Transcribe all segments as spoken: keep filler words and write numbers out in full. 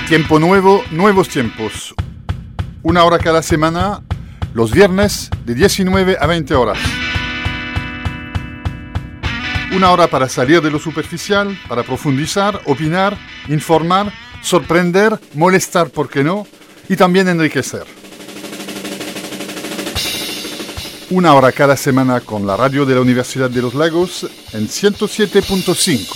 Tiempo nuevo, nuevos tiempos. Una hora cada semana, los viernes de diecinueve a veinte horas. Una hora para salir de lo superficial, para profundizar, opinar, informar, sorprender, molestar, ¿por qué no? Y también enriquecer. Una hora cada semana con la radio de la Universidad de los Lagos en ciento siete punto cinco.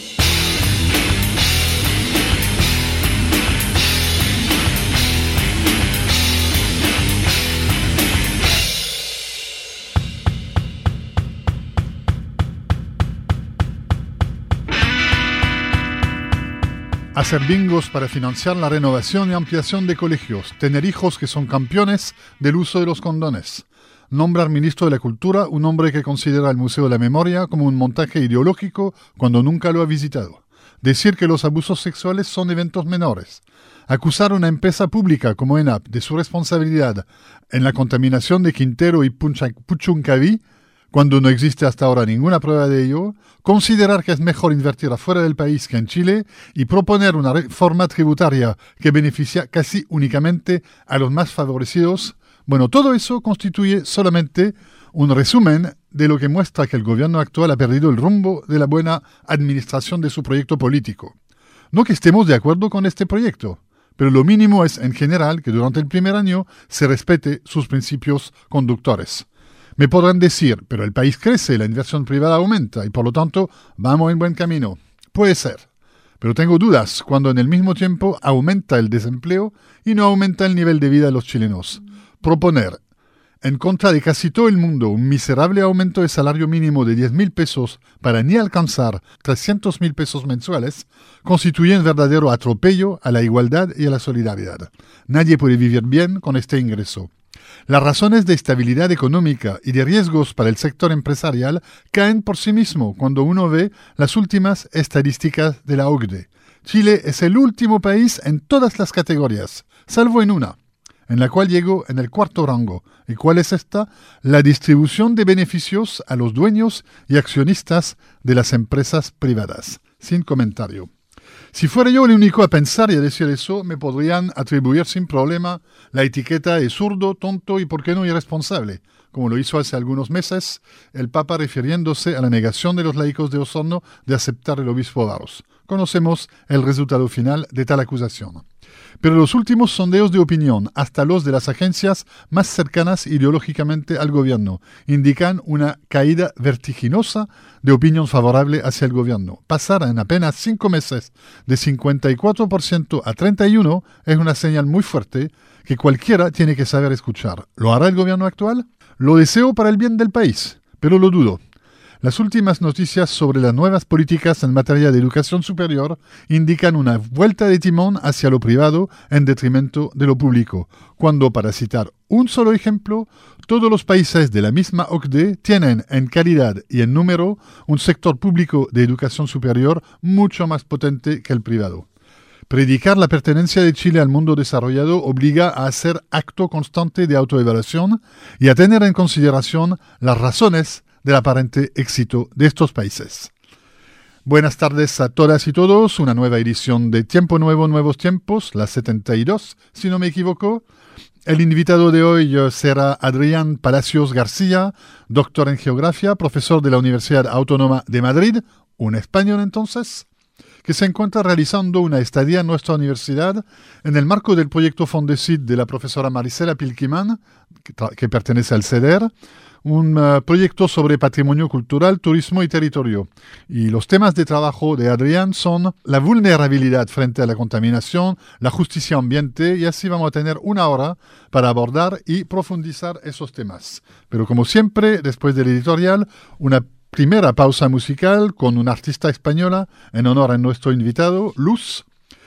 Hacer bingos para financiar la renovación y ampliación de colegios. Tener hijos que son campeones del uso de los condones. Nombrar ministro de la Cultura un hombre que considera el Museo de la Memoria como un montaje ideológico cuando nunca lo ha visitado. Decir que los abusos sexuales son eventos menores. Acusar a una empresa pública como ENAP de su responsabilidad en la contaminación de Quintero y Puchuncaví, cuando no existe hasta ahora ninguna prueba de ello, considerar que es mejor invertir afuera del país que en Chile y proponer una reforma tributaria que beneficia casi únicamente a los más favorecidos. Bueno, todo eso constituye solamente un resumen de lo que muestra que el gobierno actual ha perdido el rumbo de la buena administración de su proyecto político. No que estemos de acuerdo con este proyecto, pero lo mínimo es, en general, que durante el primer año se respete sus principios conductores. Me podrán decir, pero el país crece, la inversión privada aumenta y por lo tanto vamos en buen camino. Puede ser, pero tengo dudas cuando en el mismo tiempo aumenta el desempleo y no aumenta el nivel de vida de los chilenos. Proponer, en contra de casi todo el mundo, un miserable aumento de salario mínimo de diez mil pesos para ni alcanzar trescientos mil pesos mensuales, constituye un verdadero atropello a la igualdad y a la solidaridad. Nadie puede vivir bien con este ingreso. Las razones de estabilidad económica y de riesgos para el sector empresarial caen por sí mismo cuando uno ve las últimas estadísticas de la O C D E. Chile es el último país en todas las categorías, salvo en una, en la cual llegó en el cuarto rango. ¿Y cuál es esta? La distribución de beneficios a los dueños y accionistas de las empresas privadas. Sin comentario. Si fuera yo el único a pensar y a decir eso, me podrían atribuir sin problema la etiqueta de zurdo, tonto y, por qué no, irresponsable, como lo hizo hace algunos meses el Papa refiriéndose a la negación de los laicos de Osorno de aceptar el obispo Barros. Conocemos el resultado final de tal acusación. Pero los últimos sondeos de opinión, hasta los de las agencias más cercanas ideológicamente al gobierno, indican una caída vertiginosa de opinión favorable hacia el gobierno. Pasar en apenas cinco meses de cincuenta y cuatro por ciento a treinta y uno por ciento es una señal muy fuerte que cualquiera tiene que saber escuchar. ¿Lo hará el gobierno actual? Lo deseo para el bien del país, pero lo dudo. Las últimas noticias sobre las nuevas políticas en materia de educación superior indican una vuelta de timón hacia lo privado en detrimento de lo público, cuando, para citar un solo ejemplo, todos los países de la misma O C D E tienen en calidad y en número un sector público de educación superior mucho más potente que el privado. Predicar la pertenencia de Chile al mundo desarrollado obliga a hacer acto constante de autoevaluación y a tener en consideración las razones del aparente éxito de estos países. Buenas tardes a todas y todos, una nueva edición de Tiempo Nuevo, Nuevos Tiempos, la setenta y dos, si no me equivoco. El invitado de hoy será Adrián Palacios García, doctor en Geografía, profesor de la Universidad Autónoma de Madrid, un español entonces, que se encuentra realizando una estadía en nuestra universidad en el marco del proyecto Fondesit de la profesora Marisela Pilquimán, que, que pertenece al C E D E R, un uh, proyecto sobre patrimonio cultural, turismo y territorio. Y los temas de trabajo de Adrián son la vulnerabilidad frente a la contaminación, la justicia ambiente, y así vamos a tener una hora para abordar y profundizar esos temas. Pero como siempre, después del editorial, una primera pausa musical con una artista española en honor a nuestro invitado, Luz.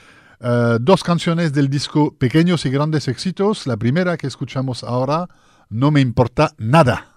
Uh, dos canciones del disco Pequeños y Grandes Éxitos. La primera que escuchamos ahora, No me importa nada.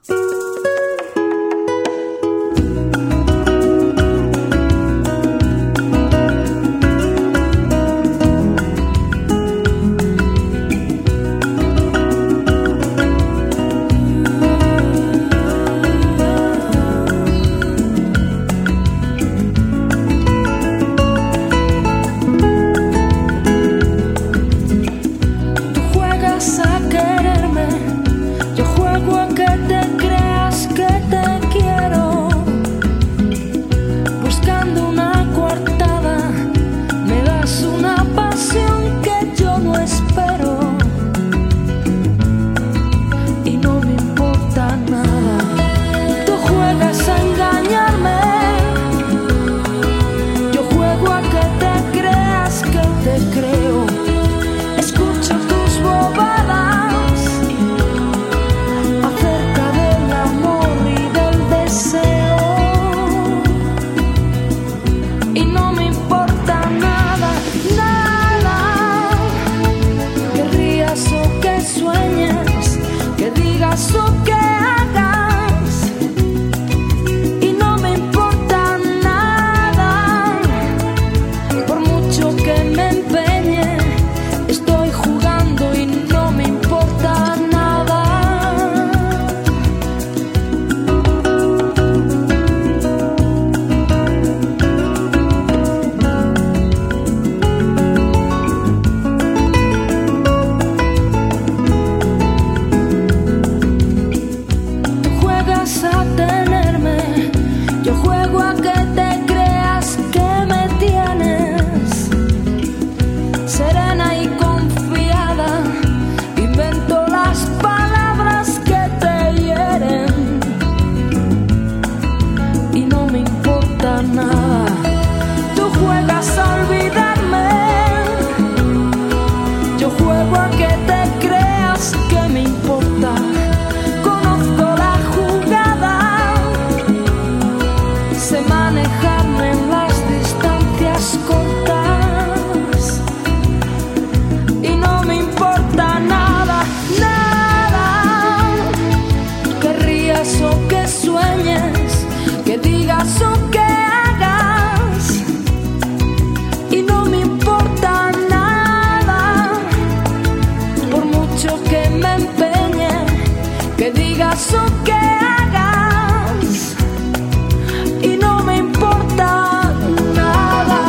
manejarme en las distancias cortas y no me importa nada, nada, que rías o que sueñes, que digas o que hagas y no me importa nada, por mucho que me empeñe, que digas o que hagas y no me importa nada.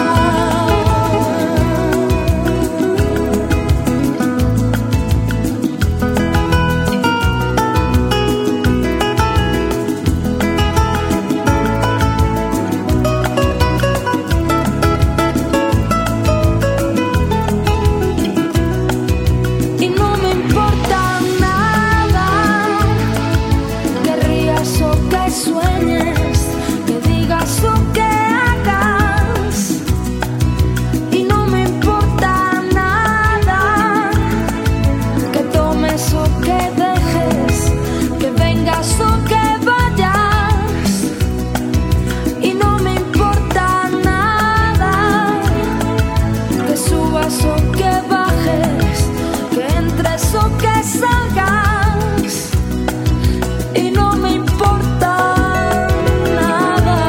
Y no me importa nada, que rías o que sueñes, que digas o que hagas y no me importa nada, que tomes o que dejes, que vengas o que vayas y no me importa nada, que subas o que bajes, que entres o que salgas y no me importa nada.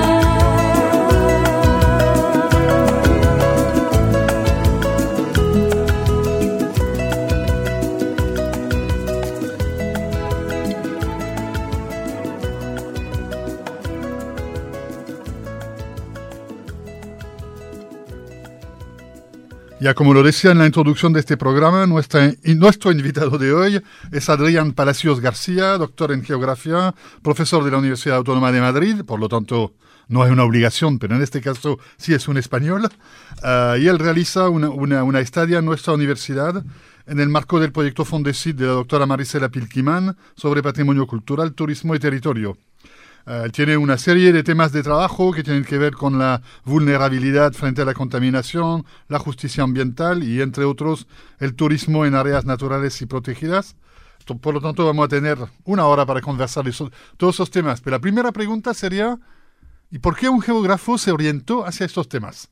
Ya como lo decía en la introducción de este programa, nuestra, y nuestro invitado de hoy es Adrián Palacios García, doctor en geografía, profesor de la Universidad Autónoma de Madrid, por lo tanto no hay una obligación, pero en este caso sí es un español, uh, y él realiza una, una, una estadia en nuestra universidad en el marco del proyecto Fondesit de la doctora Marisela Pilkimán sobre patrimonio cultural, turismo y territorio. Uh, tiene una serie de temas de trabajo que tienen que ver con la vulnerabilidad frente a la contaminación, la justicia ambiental y, entre otros, el turismo en áreas naturales y protegidas. Por lo tanto, vamos a tener una hora para conversar de eso, todos esos temas. Pero la primera pregunta sería, ¿y por qué un geógrafo se orientó hacia estos temas?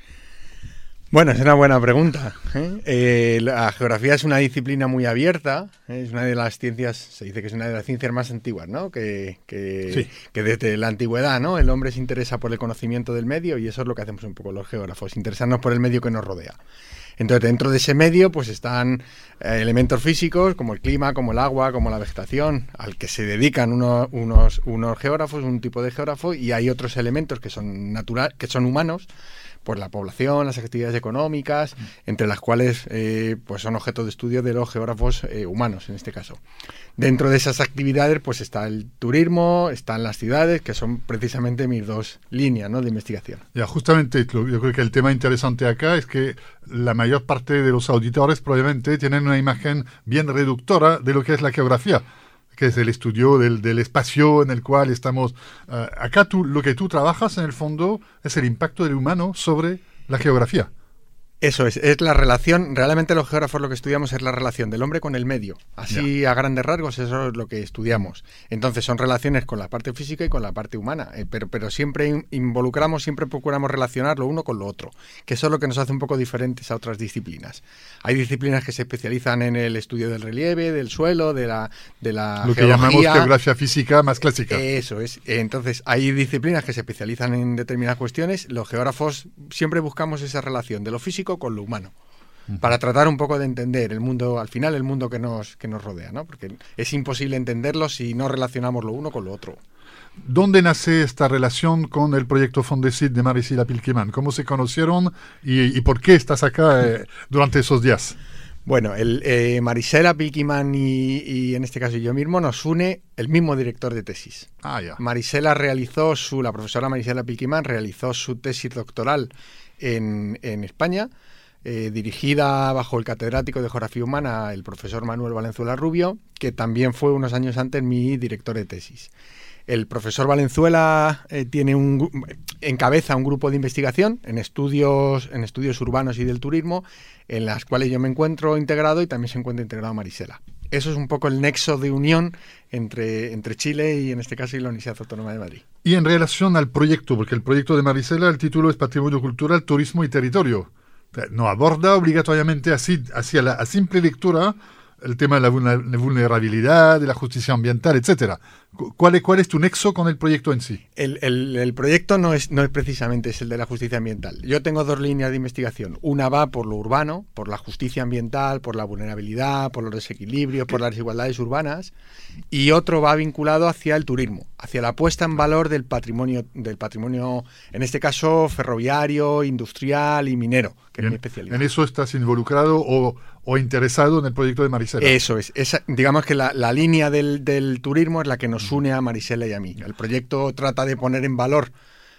Bueno, es una buena pregunta, ¿eh? Eh, la geografía es una disciplina muy abierta, ¿eh? Es una de las ciencias, se dice que es una de las ciencias más antiguas, ¿no? Que, que, sí. que desde la antigüedad, ¿no? El hombre se interesa por el conocimiento del medio y eso es lo que hacemos un poco los geógrafos, interesarnos por el medio que nos rodea. Entonces, dentro de ese medio, pues están eh, elementos físicos como el clima, como el agua, como la vegetación, al que se dedican uno, unos, unos geógrafos, un tipo de geógrafo, y hay otros elementos que son natural, que son humanos, pues la población, las actividades económicas, entre las cuales eh, pues son objeto de estudio de los geógrafos eh, humanos, en este caso. Dentro de esas actividades pues está el turismo, están las ciudades, que son precisamente mis dos líneas, ¿no?, de investigación. Ya, justamente, yo creo que el tema interesante acá es que la mayor parte de los auditores probablemente tienen una imagen bien reductora de lo que es la geografía, que es el estudio del, del espacio en el cual estamos. Uh, acá tú, lo que tú trabajas en el fondo es el impacto del humano sobre la geografía. Eso es, es la relación, realmente los geógrafos lo que estudiamos es la relación del hombre con el medio. Así yeah. a grandes rasgos eso es lo que estudiamos. Entonces son relaciones con la parte física y con la parte humana, eh, pero, pero siempre involucramos, siempre procuramos relacionar lo uno con lo otro, que eso es lo que nos hace un poco diferentes a otras disciplinas. Hay disciplinas que se especializan en el estudio del relieve, del suelo, de la, de la lo que geología. llamamos geografía física más clásica. Eso es. Entonces hay disciplinas que se especializan en determinadas cuestiones. Los geógrafos siempre buscamos esa relación de lo físico con lo humano, uh-huh. para tratar un poco de entender el mundo, al final el mundo que nos, que nos rodea, ¿no? Porque es imposible entenderlo si no relacionamos lo uno con lo otro. ¿Dónde nace esta relación con el proyecto Fondesit de Marisela Pilkimán? ¿Cómo se conocieron y, y por qué estás acá eh, durante esos días? Bueno, el, eh, Marisela Pilkimán y, y en este caso yo mismo nos une el mismo director de tesis. Ah, ya. Marisela realizó su, la profesora Marisela Pilkimán realizó su tesis doctoral en, en España, eh, dirigida bajo el catedrático de Geografía Humana, el profesor Manuel Valenzuela Rubio, que también fue unos años antes mi director de tesis. El profesor Valenzuela eh, tiene un, encabeza un grupo de investigación en estudios, en estudios urbanos y del turismo, en las cuales yo me encuentro integrado y también se encuentra integrado Marisela. eso es un poco el nexo de unión entre, entre Chile y, en este caso, y la Universidad Autónoma de Madrid. Y en relación al proyecto, porque el proyecto de Marisela, el título es Patrimonio Cultural, Turismo y Territorio. No aborda obligatoriamente así, hacia la a simple lectura el tema de la vulnerabilidad, de la justicia ambiental, etcétera. ¿Cuál es, ¿Cuál es tu nexo con el proyecto en sí? El, el, el proyecto no es, no es precisamente es el de la justicia ambiental. Yo tengo dos líneas de investigación. Una va por lo urbano, por la justicia ambiental, por la vulnerabilidad, por los desequilibrios, por las desigualdades urbanas, y otro va vinculado hacia el turismo, hacia la puesta en valor del patrimonio, del patrimonio, en este caso ferroviario, industrial y minero, que en, es mi especialidad. ¿En eso estás involucrado o, o interesado en el proyecto de Marisela? Eso es. Esa, digamos que la, la línea del, del turismo es la que nos une a Marisela y a mí. El proyecto trata de poner en valor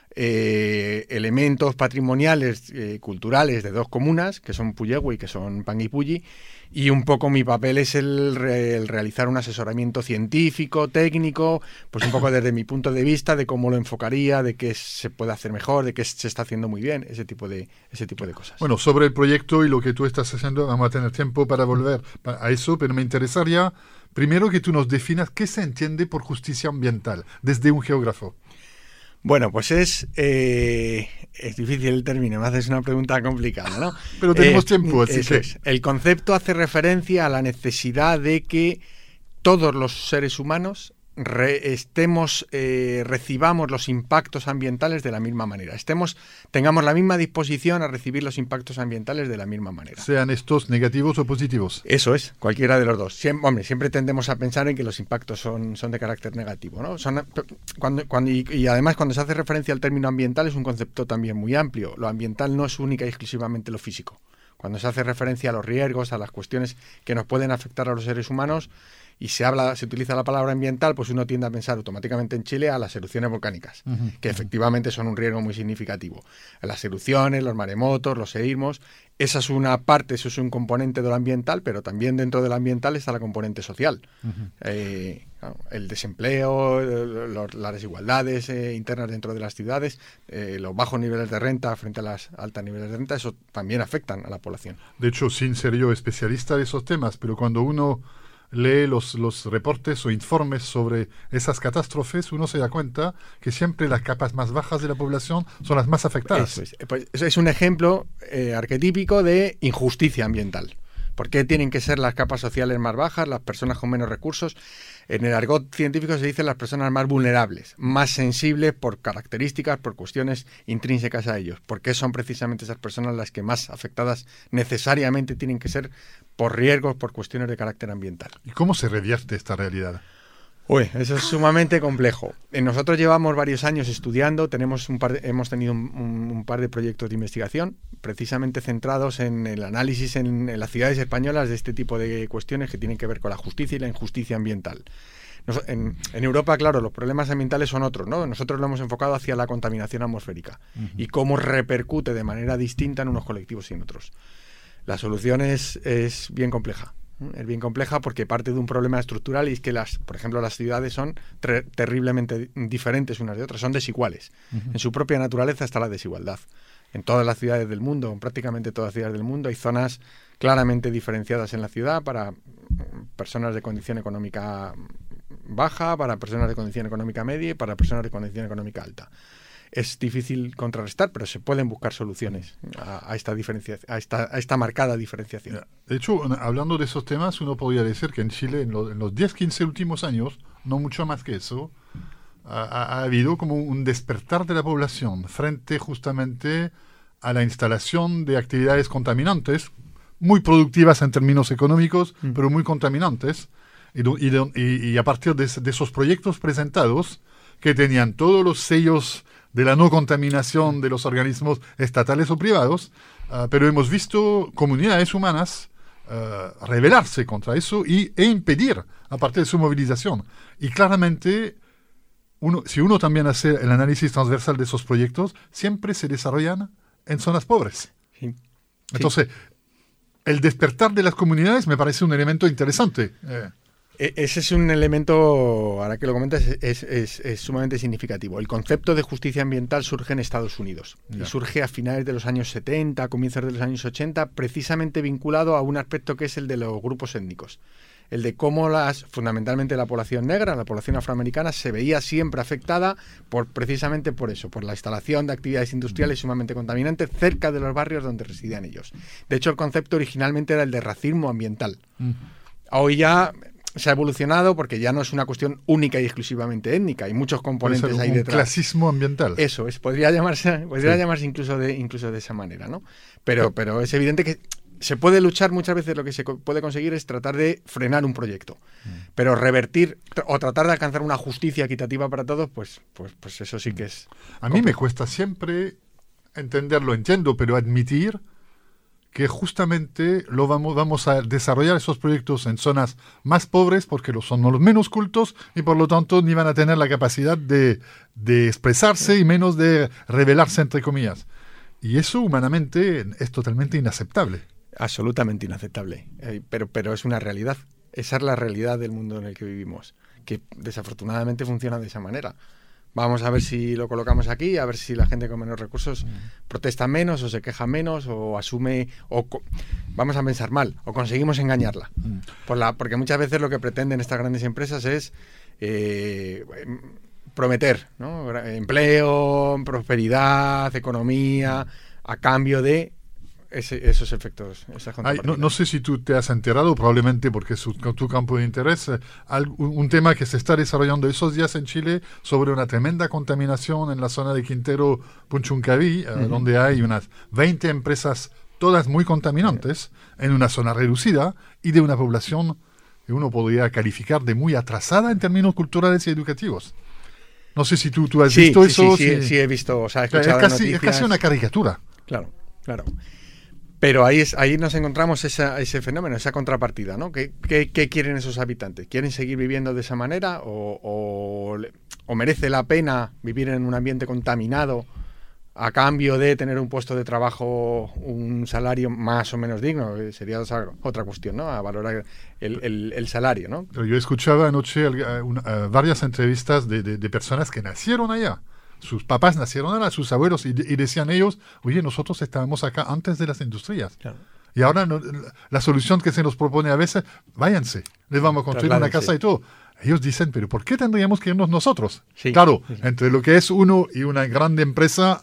eh, elementos patrimoniales, eh, culturales de dos comunas, que son Puyehue y que son Panguipulli, y un poco mi papel es el, re, el realizar un asesoramiento científico, técnico, pues un poco desde mi punto de vista de cómo lo enfocaría, de qué se puede hacer mejor, de qué se está haciendo muy bien, ese tipo de, ese tipo de cosas. Bueno, sobre el proyecto y lo que tú estás haciendo, vamos a tener tiempo para volver a eso, pero me interesaría primero que tú nos definas qué se entiende por justicia ambiental, desde un geógrafo. Bueno, pues es eh, es difícil el término, me haces una pregunta complicada, ¿no? Pero tenemos eh, tiempo, así eso que... es. El concepto hace referencia a la necesidad de que todos los seres humanos re, estemos, eh, recibamos los impactos ambientales de la misma manera, estemos, tengamos la misma disposición a recibir los impactos ambientales de la misma manera. Sean estos negativos o positivos. Eso es, cualquiera de los dos. Siempre, hombre, siempre tendemos a pensar en que los impactos son, son de carácter negativo, ¿no? Son, cuando, cuando, y, y además cuando se hace referencia al término ambiental es un concepto también muy amplio. Lo ambiental no es única y exclusivamente lo físico. Cuando se hace referencia a los riesgos, a las cuestiones que nos pueden afectar a los seres humanos, y se habla, se utiliza la palabra ambiental, pues uno tiende a pensar automáticamente en Chile a las erupciones volcánicas, uh-huh, que efectivamente son un riesgo muy significativo. Las erupciones, los maremotos, los seísmos, esa es una parte, eso es un componente de lo ambiental, pero también dentro del ambiental está la componente social. Uh-huh. Eh, el desempleo, los, las desigualdades eh, internas dentro de las ciudades, eh, los bajos niveles de renta frente a los altos niveles de renta, eso también afectan a la población. De hecho, sin ser yo especialista de esos temas, pero cuando uno lee los, los reportes o informes sobre esas catástrofes, uno se da cuenta que siempre las capas más bajas de la población son las más afectadas. Eso es, pues, eso es un ejemplo eh, arquetípico de injusticia ambiental. ¿Por qué tienen que ser las capas sociales más bajas, las personas con menos recursos? En el argot científico se dice las personas más vulnerables, más sensibles por características, por cuestiones intrínsecas a ellos. ¿Por qué son precisamente esas personas las que más afectadas necesariamente tienen que ser por riesgos, por cuestiones de carácter ambiental? ¿Y cómo se revierte esta realidad? Uy, eso es sumamente complejo. Nosotros llevamos varios años estudiando, tenemos un par de, hemos tenido un, un, un par de proyectos de investigación precisamente centrados en el análisis en, en las ciudades españolas de este tipo de cuestiones que tienen que ver con la justicia y la injusticia ambiental. Nos, en, en Europa, claro, los problemas ambientales son otros, ¿no? Nosotros lo hemos enfocado hacia la contaminación atmosférica uh-huh. y cómo repercute de manera distinta en unos colectivos y en otros. La solución es, es bien compleja. Es bien compleja porque parte de un problema estructural y es que, las, por ejemplo, las ciudades son ter- terriblemente diferentes unas de otras, son desiguales. Uh-huh. En su propia naturaleza está la desigualdad. En todas las ciudades del mundo, en prácticamente todas las ciudades del mundo, hay zonas claramente diferenciadas en la ciudad para personas de condición económica baja, para personas de condición económica media y para personas de condición económica alta. Es difícil contrarrestar, pero se pueden buscar soluciones a, a, esta, diferencia, a, esta, a esta marcada diferenciación. De hecho, hablando de esos temas, uno podría decir que en Chile, en, lo, en los diez, quince últimos años, no mucho más que eso, ha, ha habido como un despertar de la población frente justamente a la instalación de actividades contaminantes, muy productivas en términos económicos, mm. pero muy contaminantes, y, y, y a partir de, de esos proyectos presentados, que tenían todos los sellos de la no contaminación de los organismos estatales o privados, uh, pero hemos visto comunidades humanas uh, rebelarse contra eso y, e impedir a partir de su movilización. Y claramente, uno, si uno también hace el análisis transversal de esos proyectos, siempre se desarrollan en zonas pobres. Sí. Entonces, sí. el despertar de las comunidades me parece un elemento interesante. Eh. Ese es un elemento, ahora que lo comentas, es, es, es sumamente significativo. El concepto de justicia ambiental surge en Estados Unidos yeah. y surge a finales de los años setenta, comienzos de los años ochenta, precisamente vinculado a un aspecto que es el de los grupos étnicos. el de cómo las, fundamentalmente la población negra, la población afroamericana, se veía siempre afectada por precisamente por eso, por la instalación de actividades industriales sumamente contaminantes cerca de los barrios donde residían ellos. De hecho, el concepto originalmente era el de racismo ambiental. Mm. Hoy ya se ha evolucionado porque ya no es una cuestión única y exclusivamente étnica, hay muchos componentes Puede ser ahí un detrás. Clasismo ambiental. Eso es, podría llamarse, podría sí. llamarse incluso de, incluso de esa manera, ¿no? Pero, pero es evidente que se puede luchar, muchas veces lo que se puede conseguir es tratar de frenar un proyecto, mm. pero revertir o tratar de alcanzar una justicia equitativa para todos, pues, pues, pues eso sí que es. A mí me cuesta siempre entenderlo, entiendo, pero admitir que justamente lo vamos, vamos a desarrollar esos proyectos en zonas más pobres porque lo son los menos cultos y por lo tanto ni van a tener la capacidad de, de expresarse y menos de rebelarse, entre comillas. Y eso humanamente es totalmente inaceptable. Absolutamente inaceptable, eh, pero, pero es una realidad. Esa es la realidad del mundo en el que vivimos, que desafortunadamente funciona de esa manera. Vamos a ver si lo colocamos aquí, a ver si la gente con menos recursos mm. protesta menos o se queja menos o asume, o co- vamos a pensar mal, o conseguimos engañarla. Mm. Por la, porque muchas veces lo que pretenden estas grandes empresas es eh, prometer, ¿no? Empleo, prosperidad, economía, a cambio de ese, esos efectos. Esas Ay, no, no sé si tú te has enterado, probablemente porque es su, tu campo de interés, eh, algo, un tema que se está desarrollando esos días en Chile sobre una tremenda contaminación en la zona de Quintero, Punchuncaví, eh, uh-huh. donde hay unas veinte empresas, todas muy contaminantes, uh-huh. en una zona reducida y de una población que uno podría calificar de muy atrasada en términos culturales y educativos. No sé si tú, tú has sí, visto sí, eso. Sí, sí, si... sí, he visto, o sea, he escuchado es, casi, es casi una caricatura. Claro, claro. Pero ahí, es, ahí nos encontramos esa, ese fenómeno, esa contrapartida, ¿no? ¿Qué, qué, ¿Qué quieren esos habitantes? ¿Quieren seguir viviendo de esa manera o, o, o merece la pena vivir en un ambiente contaminado a cambio de tener un puesto de trabajo, un salario más o menos digno? Sería otra cuestión, ¿no? A valorar el, el, el salario, ¿no? Pero yo escuchaba anoche uh, una, uh, varias entrevistas de, de, de personas que nacieron allá. Sus papás nacieron allá, sus abuelos, y, y decían ellos, oye, nosotros estábamos acá antes de las industrias. Claro. Y ahora no, la solución que se nos propone a veces, váyanse, les vamos a construir una casa y todo. Ellos dicen, pero ¿por qué tendríamos que irnos nosotros? Sí, claro, sí, sí. Entre lo que es uno y una grande empresa...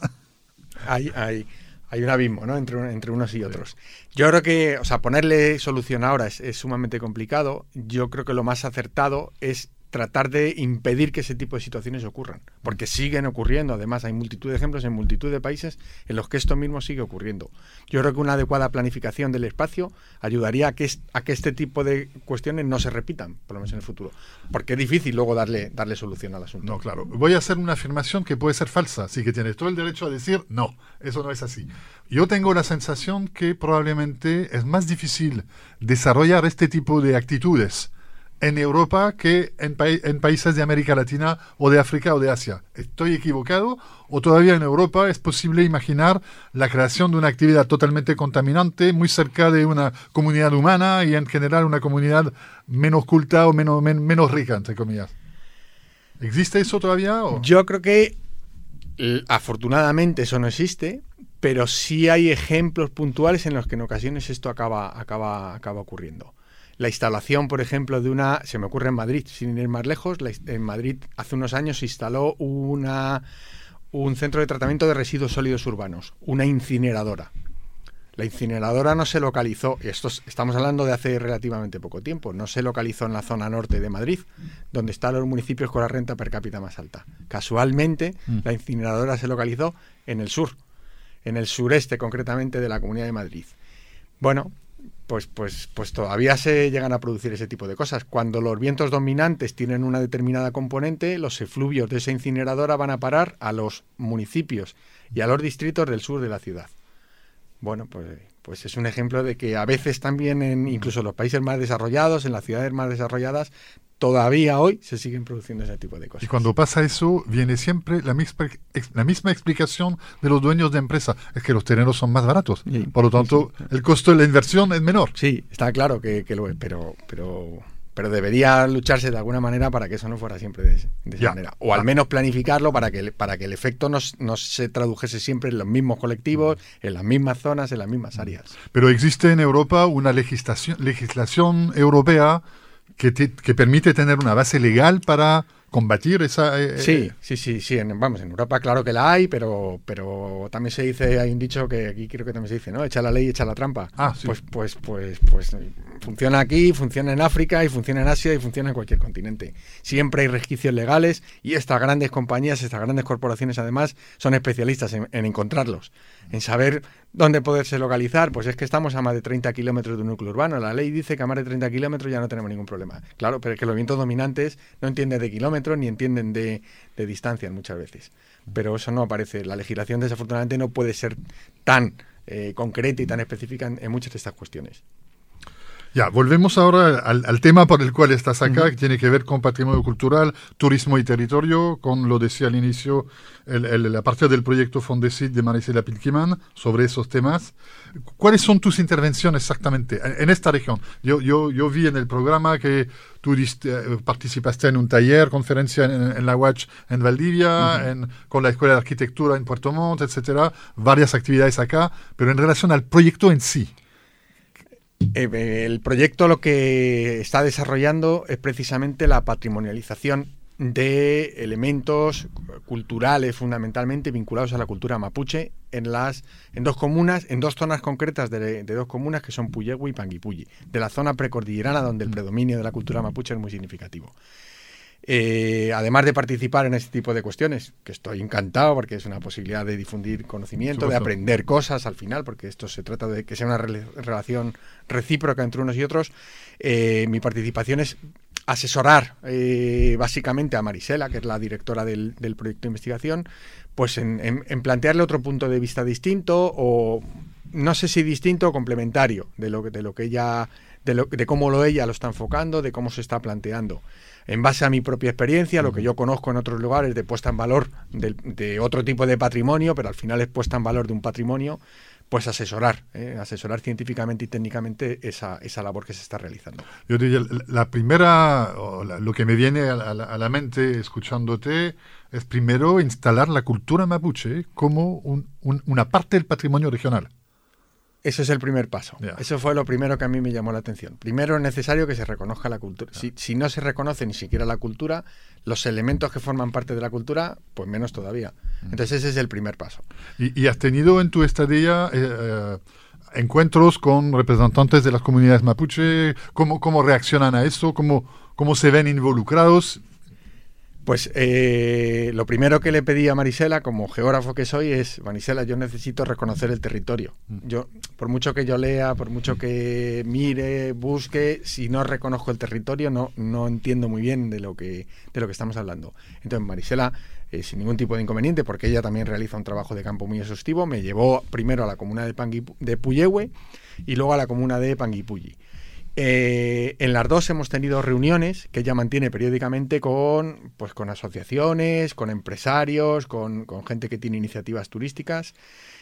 Hay, hay, hay un abismo, ¿no? Entre, entre unos y otros. Sí. Yo creo que, o sea, ponerle solución ahora es, es sumamente complicado. Yo creo que lo más acertado es tratar de impedir que ese tipo de situaciones ocurran, porque siguen ocurriendo. Además, hay multitud de ejemplos en multitud de países en los que esto mismo sigue ocurriendo. Yo creo que una adecuada planificación del espacio ayudaría a que, a que este tipo de cuestiones no se repitan, por lo menos en el futuro, porque es difícil luego darle, darle solución al asunto. No, claro. Voy a hacer una afirmación que puede ser falsa, así que tienes todo el derecho a decir, no, eso no es así. Yo tengo la sensación que probablemente es más difícil desarrollar este tipo de actitudes en Europa que en, pa- en países de América Latina o de África o de Asia. ¿Estoy equivocado? ¿O todavía en Europa es posible imaginar la creación de una actividad totalmente contaminante muy cerca de una comunidad humana y en general una comunidad menos culta o menos, men- menos rica, entre comillas? ¿Existe eso todavía? ¿O? Yo creo que afortunadamente eso no existe, pero sí hay ejemplos puntuales en los que en ocasiones esto acaba, acaba, acaba ocurriendo. La instalación, por ejemplo, de una... Se me ocurre en Madrid, sin ir más lejos. La, en Madrid hace unos años se instaló una, un centro de tratamiento de residuos sólidos urbanos, una incineradora. La incineradora no se localizó, y esto es, estamos hablando de hace relativamente poco tiempo, no se localizó en la zona norte de Madrid, donde están los municipios con la renta per cápita más alta. Casualmente, mm. la incineradora se localizó en el sur, en el sureste concretamente de la Comunidad de Madrid. Bueno... Pues, pues, pues todavía se llegan a producir ese tipo de cosas. Cuando los vientos dominantes tienen una determinada componente, los efluvios de esa incineradora van a parar a los municipios y a los distritos del sur de la ciudad. Bueno, pues, pues es un ejemplo de que a veces también, en incluso en los países más desarrollados, en las ciudades más desarrolladas, todavía hoy se siguen produciendo ese tipo de cosas. Y cuando pasa eso, viene siempre la misma, la misma explicación de los dueños de empresa. Es que los terrenos son más baratos. Sí, por lo tanto, sí, sí. el costo de la inversión es menor. Sí, está claro que, que lo es, pero, pero, pero debería lucharse de alguna manera para que eso no fuera siempre de, de esa ya. manera. O al menos planificarlo para que, para que el efecto no, no se tradujese siempre en los mismos colectivos, en las mismas zonas, en las mismas áreas. Pero existe en Europa una legislación, legislación europea que, te, que permite tener una base legal para combatir esa... Eh, sí, sí, sí, sí. En, vamos, en Europa claro que la hay, pero, pero también se dice, hay un dicho que aquí creo que también se dice, ¿no? Echa la ley, echa la trampa. Ah, sí. Pues, pues, pues, pues funciona aquí, funciona en África, y funciona en Asia, y funciona en cualquier continente. Siempre hay resquicios legales, y estas grandes compañías, estas grandes corporaciones, además, son especialistas en, en encontrarlos, en saber dónde poderse localizar. Pues es que estamos a más de treinta kilómetros de un núcleo urbano. La ley dice que a más de treinta kilómetros ya no tenemos ningún problema. Claro, pero es que los vientos dominantes no entienden de kilómetros ni entienden de, de distancias muchas veces. Pero eso no aparece. La legislación, desafortunadamente, no puede ser tan eh, concreta y tan específica en, en muchas de estas cuestiones. Ya, volvemos ahora al, al tema por el cual estás acá, Uh-huh. que tiene que ver con patrimonio cultural, turismo y territorio, con lo decía al inicio, el, el, la parte del proyecto Fondesit de Marisela Pilkiman sobre esos temas. ¿Cuáles son tus intervenciones exactamente en, en esta región? Yo, yo, yo vi en el programa que tú diste, eh, participaste en un taller, conferencia en, en la U A C H en Valdivia, uh-huh. en, con la Escuela de Arquitectura en Puerto Montt, etcétera, varias actividades acá, pero en relación al proyecto en sí. Eh, el proyecto lo que está desarrollando es precisamente la patrimonialización de elementos culturales fundamentalmente vinculados a la cultura mapuche en las en dos comunas, en dos zonas concretas de, de dos comunas que son Puyehue y Panguipulli, de la zona precordillerana donde el predominio de la cultura mapuche es muy significativo. Eh, además de participar en este tipo de cuestiones, que estoy encantado porque es una posibilidad de difundir conocimiento, de aprender cosas al final, porque esto se trata de que sea una re- relación recíproca entre unos y otros, eh, mi participación es asesorar eh, básicamente a Marisela, que es la directora del, del proyecto de investigación, pues en, en, en plantearle otro punto de vista distinto, o no sé si distinto o complementario de lo, de lo que ella, de, lo, de cómo lo ella lo está enfocando, de cómo se está planteando. En base a mi propia experiencia, lo que yo conozco en otros lugares de puesta en valor de, de otro tipo de patrimonio, pero al final es puesta en valor de un patrimonio, pues asesorar, eh, asesorar científicamente y técnicamente esa, esa labor que se está realizando. Yo diría, la primera, o la, lo que me viene a la, a la mente escuchándote, es primero instalar la cultura mapuche como un, un, una parte del patrimonio regional. Ese es el primer paso. Yeah. Eso fue lo primero que a mí me llamó la atención. Primero es necesario que se reconozca la cultura. Yeah. Si, si no se reconoce ni siquiera la cultura, los elementos que forman parte de la cultura, pues menos todavía. Entonces ese es el primer paso. ¿Y, y has tenido en tu estadía eh, eh, encuentros con representantes de las comunidades mapuche? ¿Cómo, cómo reaccionan a eso? ¿Cómo, cómo se ven involucrados? Pues eh, lo primero que le pedí a Marisela, como geógrafo que soy, es: Marisela, yo necesito reconocer el territorio. Yo, por mucho que yo lea, por mucho que mire, busque, si no reconozco el territorio, no, no entiendo muy bien de lo que, de lo que estamos hablando. Entonces Marisela, eh, sin ningún tipo de inconveniente, porque ella también realiza un trabajo de campo muy exhaustivo, me llevó primero a la comuna de, Pangui, de Puyehue y luego a la comuna de Panguipulli. Eh, en las dos hemos tenido reuniones que ella mantiene periódicamente con, pues, con asociaciones, con empresarios, con, con gente que tiene iniciativas turísticas,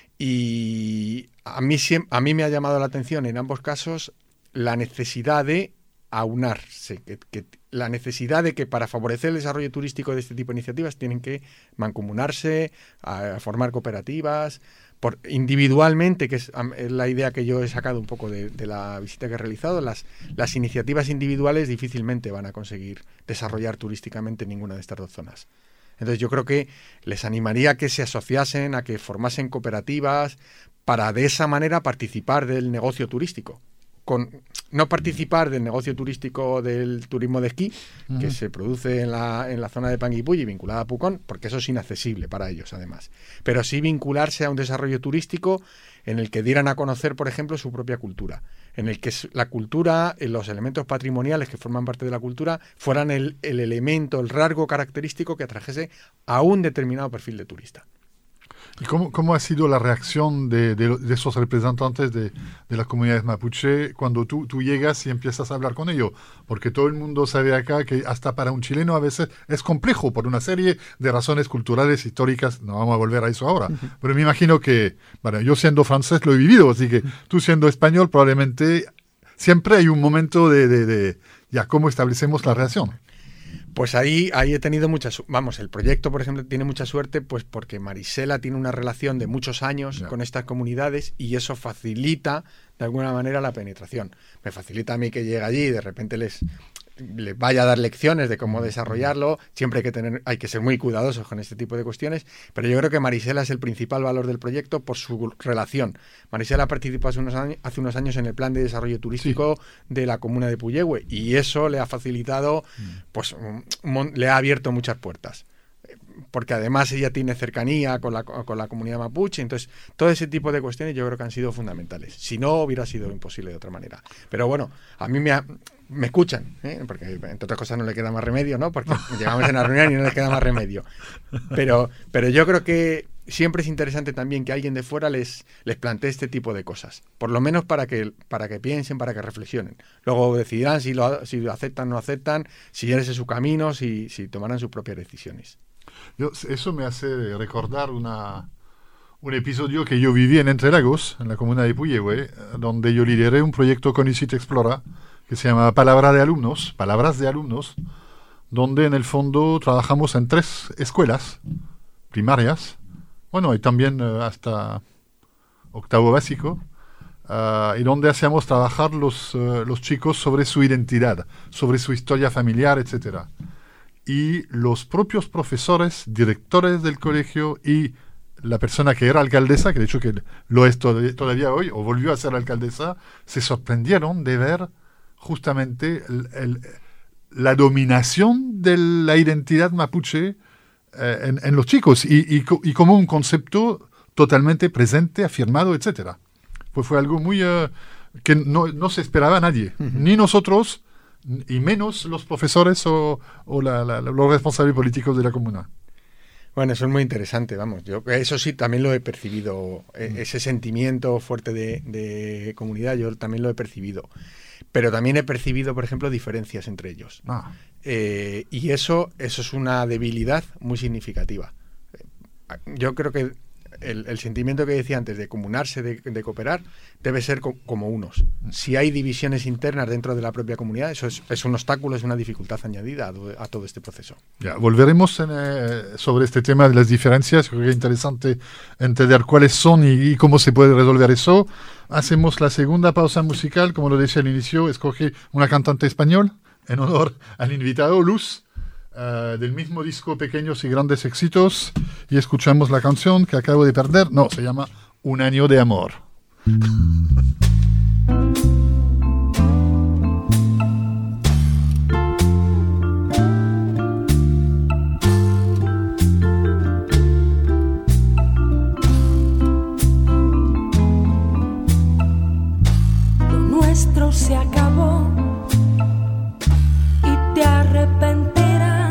y a mí, a mí me ha llamado la atención en ambos casos la necesidad de aunarse, que, que, la necesidad de que para favorecer el desarrollo turístico de este tipo de iniciativas tienen que mancomunarse, a, a formar cooperativas, por, individualmente, que es, es la idea que yo he sacado un poco de, de la visita que he realizado. Las, las iniciativas individuales difícilmente van a conseguir desarrollar turísticamente ninguna de estas dos zonas. Entonces yo creo que les animaría a que se asociasen, a que formasen cooperativas, para de esa manera participar del negocio turístico. Con, no participar del negocio turístico del turismo de esquí, uh-huh. que se produce en la, en la zona de Panguipulli vinculada a Pucón, porque eso es inaccesible para ellos además, pero sí vincularse a un desarrollo turístico en el que dieran a conocer, por ejemplo, su propia cultura, en el que la cultura, los elementos patrimoniales que forman parte de la cultura, fueran el, el elemento, el rasgo característico que atrajese a un determinado perfil de turista. ¿Y cómo, cómo ha sido la reacción de, de, de esos representantes de, de las comunidades mapuche cuando tú, tú llegas y empiezas a hablar con ellos? Porque todo el mundo sabe acá que hasta para un chileno a veces es complejo por una serie de razones culturales, históricas. No vamos a volver a eso ahora. Uh-huh. Pero me imagino que, bueno, yo siendo francés lo he vivido, así que tú siendo español probablemente siempre hay un momento de, de, de ya cómo establecemos la relación. Pues ahí, ahí he tenido mucha suerte. Vamos, el proyecto, por ejemplo, tiene mucha suerte pues porque Marisela tiene una relación de muchos años yeah. con estas comunidades, y eso facilita de alguna manera la penetración. Me facilita a mí que llegue allí y de repente les, les vaya a dar lecciones de cómo desarrollarlo. Siempre hay que tener, hay que ser muy cuidadosos con este tipo de cuestiones, pero yo creo que Marisela es el principal valor del proyecto por su relación. Marisela participó hace unos años, hace unos años en el plan de desarrollo turístico sí. de la comuna de Puyehue, y eso le ha facilitado, pues un, un, le ha abierto muchas puertas. Porque además ella tiene cercanía con la, con la comunidad mapuche, entonces todo ese tipo de cuestiones yo creo que han sido fundamentales. Si no, hubiera sido imposible de otra manera. Pero bueno, a mí me, ha, me escuchan, ¿eh? Porque entre otras cosas no le queda más remedio, ¿no? Porque llegamos en la reunión y no le queda más remedio. Pero, pero yo creo que siempre es interesante también que alguien de fuera les, les plantee este tipo de cosas, por lo menos para que, para que piensen, para que reflexionen. Luego decidirán si lo, si lo aceptan o no aceptan, si ese es su camino, si, si tomarán sus propias decisiones. Yo, eso me hace recordar una, un episodio que yo viví en Entre Lagos, en la comuna de Puyehue, donde yo lideré un proyecto con ICIT Explora que se llama Palabra de Alumnos, Palabras de Alumnos, donde en el fondo trabajamos en tres escuelas primarias, bueno, y también uh, hasta octavo básico, uh, y donde hacíamos trabajar los, uh, los chicos sobre su identidad, sobre su historia familiar, etcétera. Y los propios profesores, directores del colegio y la persona que era alcaldesa, que de hecho que lo es tod- todavía hoy, o volvió a ser alcaldesa, se sorprendieron de ver justamente el, el, la dominación de la identidad mapuche eh, en, en los chicos y, y, y como un concepto totalmente presente, afirmado, etcétera. Pues fue algo muy uh, que no, no se esperaba nadie, uh-huh. ni nosotros, y menos los profesores o, o la, la, los responsables políticos de la comuna. Bueno, eso es muy interesante, vamos. Yo eso sí también lo he percibido, mm. ese sentimiento fuerte de, de comunidad, yo también lo he percibido. Pero también he percibido, por ejemplo, diferencias entre ellos. Ah. Eh, y eso, eso es una debilidad muy significativa. Yo creo que el, el sentimiento que decía antes de comunarse, de, de cooperar, debe ser co- como unos. Si hay divisiones internas dentro de la propia comunidad, eso es, es un obstáculo, es una dificultad añadida a, do, a todo este proceso. Ya, volveremos en, eh, sobre este tema de las diferencias. Creo que es interesante entender cuáles son y, y cómo se puede resolver eso. Hacemos la segunda pausa musical, como lo decía al inicio, escogí una cantante español en honor al invitado, Luz. Uh, del mismo disco Pequeños y Grandes Éxitos, y escuchamos la canción que acabo de perder. No, se llama Un Año de Amor. Lo nuestro se acabó y te arrepentirás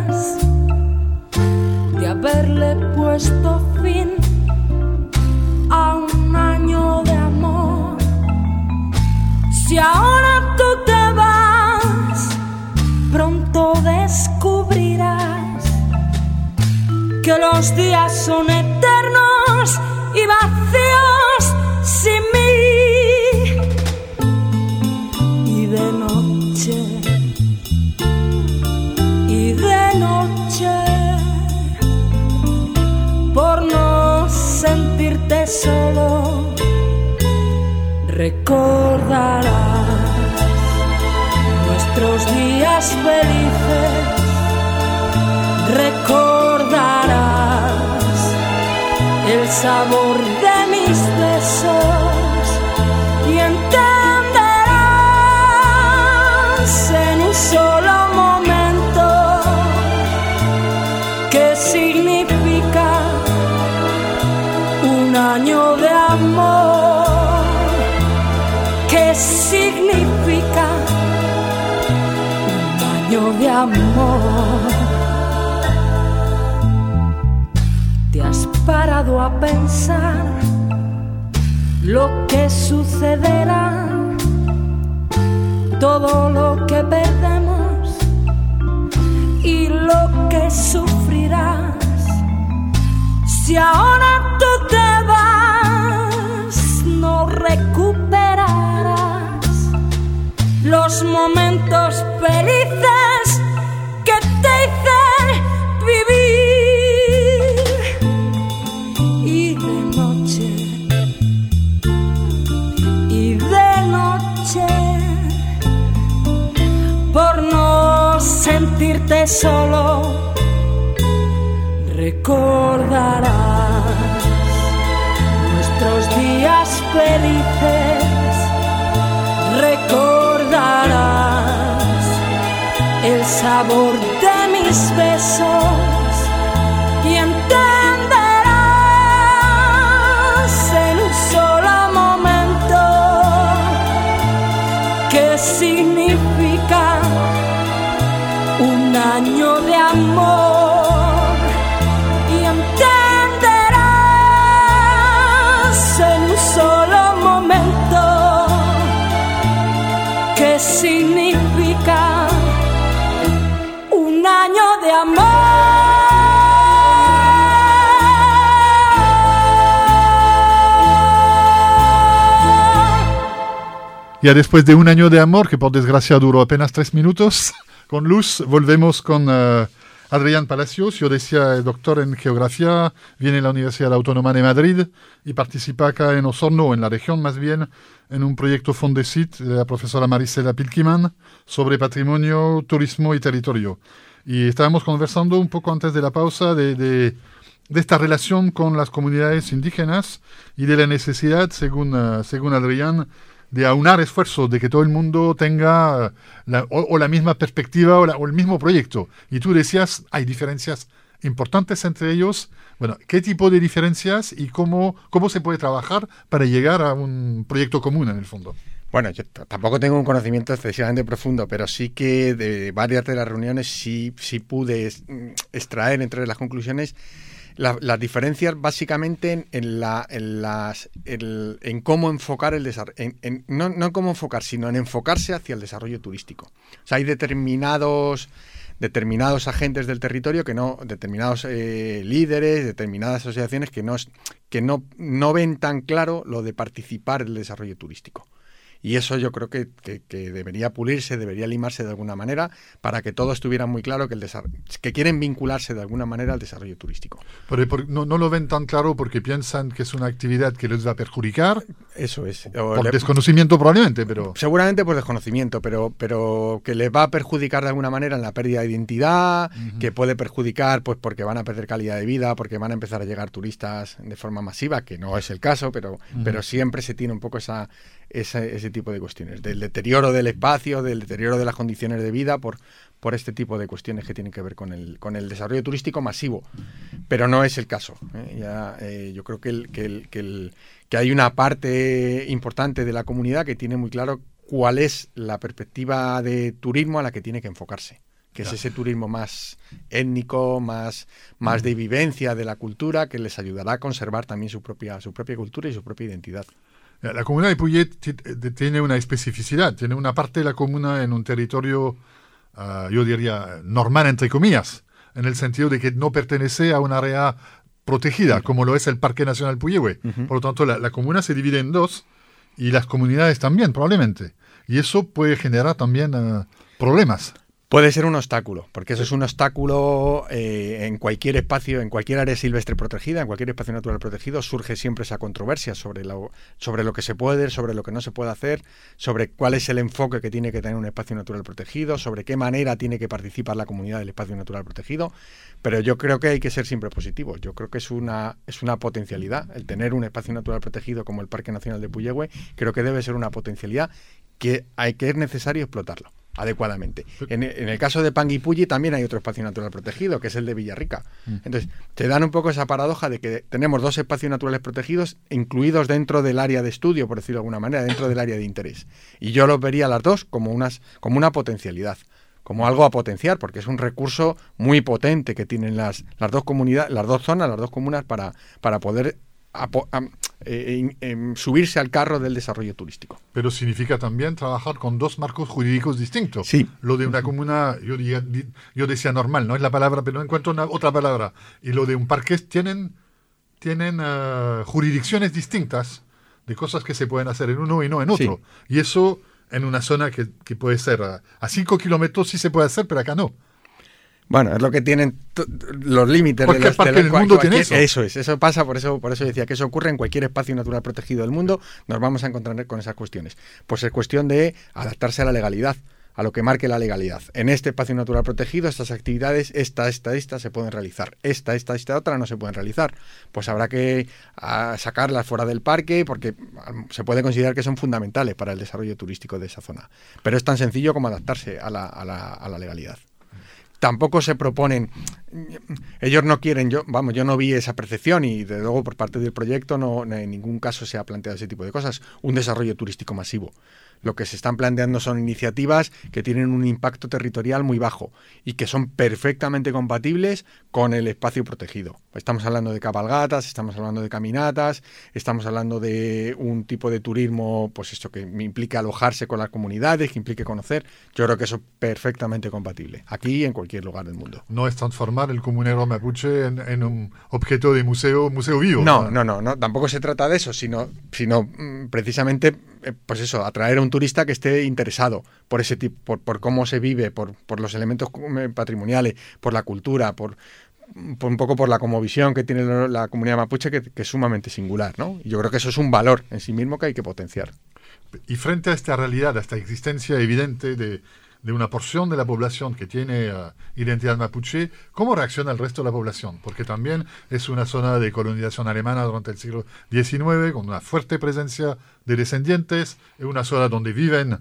de haberle puesto fin a un año de amor. Si ahora tú te vas, pronto descubrirás que los días son eternos y vacíos sin mí. Y de noche, y de noche, por no sentirte solo, recordarás nuestros días felices, recordarás el sabor de mis besos y entenderás en un solo momento qué significa un año de amor. ¿Qué significa un año de amor? ¿Te has parado a pensar lo que sucederá? Todo lo que perdemos y lo que sufrirás. Si ahora tú te vas, no recuperarás los momentos felices que te hice vivir. Y de noche, y de noche, por no esté solo, recordarás nuestros días felices, recordarás el sabor de mis besos y entenderás en un solo momento qué significa un año de amor, y entenderás en un solo momento qué significa un año de amor. Ya después de un año de amor, que por desgracia duró apenas tres minutos, con Luz volvemos con uh, Adrián Palacios. Yo decía, el doctor en geografía, viene de la Universidad Autónoma de Madrid y participa acá en Osorno, en la región más bien, en un proyecto Fondesit de la profesora Marisela Pilkiman sobre patrimonio, turismo y territorio. Y estábamos conversando un poco antes de la pausa de, de, de esta relación con las comunidades indígenas y de la necesidad, según, uh, según Adrián, de aunar esfuerzos, de que todo el mundo tenga la, o, o la misma perspectiva o, la, o el mismo proyecto. Y tú decías, hay diferencias importantes entre ellos. Bueno, ¿qué tipo de diferencias y cómo, cómo se puede trabajar para llegar a un proyecto común en el fondo? Bueno, yo t- tampoco tengo un conocimiento excesivamente profundo, pero sí que de varias de las reuniones sí, sí pude es, extraer entre las conclusiones La, las diferencias básicamente en, en, la, en, las, el, en cómo enfocar el desarrollo, en, en, no, no en cómo enfocar, sino en enfocarse hacia el desarrollo turístico. O sea, hay determinados, determinados agentes del territorio, que no, determinados eh, líderes, determinadas asociaciones que, no, que no, no ven tan claro lo de participar en el desarrollo turístico. Y eso yo creo que, que, que debería pulirse, debería limarse de alguna manera para que todos tuvieran muy claro que el desarrollo, que quieren vincularse de alguna manera al desarrollo turístico. Pero, por, no, no lo ven tan claro porque piensan que es una actividad que les va a perjudicar. Eso es. O por le, desconocimiento probablemente, pero... Seguramente por desconocimiento, pero, pero que les va a perjudicar de alguna manera en la pérdida de identidad, uh-huh. que puede perjudicar pues porque van a perder calidad de vida, porque van a empezar a llegar turistas de forma masiva, que no es el caso, pero, uh-huh. pero siempre se tiene un poco esa... Ese, ese tipo de cuestiones, del deterioro del espacio, del deterioro de las condiciones de vida por, por este tipo de cuestiones que tienen que ver con el, con el desarrollo turístico masivo, pero no es el caso. ¿eh? Ya, eh, yo creo que, el, que, el, que, el, que hay una parte importante de la comunidad que tiene muy claro cuál es la perspectiva de turismo a la que tiene que enfocarse, que es ese turismo más étnico, más, más de vivencia de la cultura, que les ayudará a conservar también su propia, su propia cultura y su propia identidad. La comuna de Puyet tiene una especificidad, tiene una parte de la comuna en un territorio, uh, yo diría, normal, entre comillas, en el sentido de que no pertenece a un área protegida, como lo es el Parque Nacional Puyehue. Uh-huh. Por lo tanto, la, la comuna se divide en dos, y las comunidades también, probablemente. Y eso puede generar también uh, problemas. Puede ser un obstáculo, porque eso es un obstáculo eh, en cualquier espacio, en cualquier área silvestre protegida, en cualquier espacio natural protegido, surge siempre esa controversia sobre lo, sobre lo que se puede, sobre lo que no se puede hacer, sobre cuál es el enfoque que tiene que tener un espacio natural protegido, sobre qué manera tiene que participar la comunidad del espacio natural protegido, pero yo creo que hay que ser siempre positivos. Yo creo que es una, es una potencialidad, el tener un espacio natural protegido como el Parque Nacional de Puyehue, creo que debe ser una potencialidad que, hay, que es necesario explotarlo adecuadamente. En, en el caso de Panguipulli también hay otro espacio natural protegido, que es el de Villarrica. Entonces, te dan un poco esa paradoja de que tenemos dos espacios naturales protegidos incluidos dentro del área de estudio, por decirlo de alguna manera, dentro del área de interés. Y yo los vería las dos como, unas, como una potencialidad, como algo a potenciar, porque es un recurso muy potente que tienen las, las dos comunidades, las dos zonas, las dos comunas para, para poder A, a, eh, eh, subirse al carro del desarrollo turístico. Pero significa también trabajar con dos marcos jurídicos distintos. Sí. Lo de una comuna, yo, yo decía normal, no es la palabra, pero no encuentro una, otra palabra. Y lo de un parque tienen, tienen uh, jurisdicciones distintas de cosas que se pueden hacer en uno y no en otro. Sí. Y eso en una zona que, que puede ser a, a cinco kilómetros sí se puede hacer, pero acá no. Bueno, es lo que tienen t- los límites de los, de el mundo tiene eso. Eso es, eso pasa, por eso por eso decía que eso ocurre en cualquier espacio natural protegido del mundo, nos vamos a encontrar con esas cuestiones. Pues es cuestión de adaptarse a la legalidad, a lo que marque la legalidad. En este espacio natural protegido, estas actividades, esta, esta, esta, se pueden realizar. Esta, esta, esta otra no se pueden realizar. Pues habrá que a, sacarlas fuera del parque porque se puede considerar que son fundamentales para el desarrollo turístico de esa zona. Pero es tan sencillo como adaptarse a la, a la, a la legalidad. Tampoco se proponen, ellos no quieren, yo vamos, yo no vi esa percepción y desde luego por parte del proyecto no, en ningún caso se ha planteado ese tipo de cosas, un desarrollo turístico masivo. Lo que se están planteando son iniciativas que tienen un impacto territorial muy bajo y que son perfectamente compatibles con el espacio protegido. Estamos hablando de cabalgatas, estamos hablando de caminatas, estamos hablando de un tipo de turismo, pues esto que implica alojarse con las comunidades, que implique conocer. Yo creo que eso es perfectamente compatible, aquí y en cualquier lugar del mundo. No es transformar el comunero mapuche en, en un objeto de museo, museo vivo. No, no, no, no, tampoco se trata de eso, sino, sino precisamente, pues eso, atraer a un turista que esté interesado por ese tipo, por, por cómo se vive, por, por los elementos patrimoniales, por la cultura, por, por un poco por la cosmovisión que tiene la, la comunidad mapuche, que, que es sumamente singular, ¿no? Y yo creo que eso es un valor en sí mismo que hay que potenciar. Y frente a esta realidad, a esta existencia evidente de, de una porción de la población que tiene uh, identidad mapuche, ¿cómo reacciona el resto de la población? Porque también es una zona de colonización alemana durante el siglo diecinueve, con una fuerte presencia de descendientes, es una zona donde viven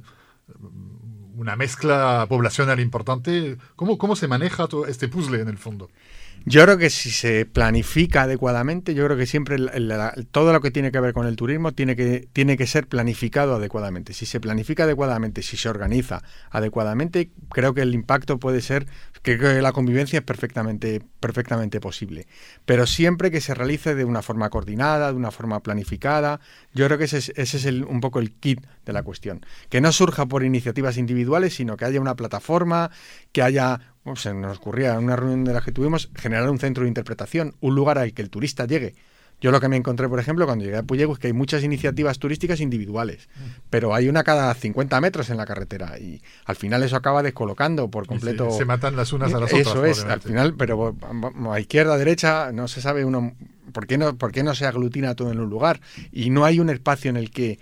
una mezcla poblacional importante. ¿Cómo, cómo se maneja todo este puzzle en el fondo? Yo creo que si se planifica adecuadamente, yo creo que siempre el, el, el, todo lo que tiene que ver con el turismo tiene que, tiene que ser planificado adecuadamente. Si se planifica adecuadamente, si se organiza adecuadamente, creo que el impacto puede ser, que, que la convivencia es perfectamente, perfectamente posible. Pero siempre que se realice de una forma coordinada, de una forma planificada, yo creo que ese es, ese es el, un poco el kit de la cuestión. Que no surja por iniciativas individuales, sino que haya una plataforma, que haya... Se nos ocurría en una reunión de las que tuvimos generar un centro de interpretación, un lugar al que el turista llegue. Yo lo que me encontré, por ejemplo, cuando llegué a Puyehue es que hay muchas iniciativas turísticas individuales, pero hay una cada cincuenta metros en la carretera y al final eso acaba descolocando por completo. Se, se matan las unas a las otras. Eso es, al final, pero a izquierda, a derecha, no se sabe uno por qué no, por qué no se aglutina todo en un lugar y no hay un espacio en el que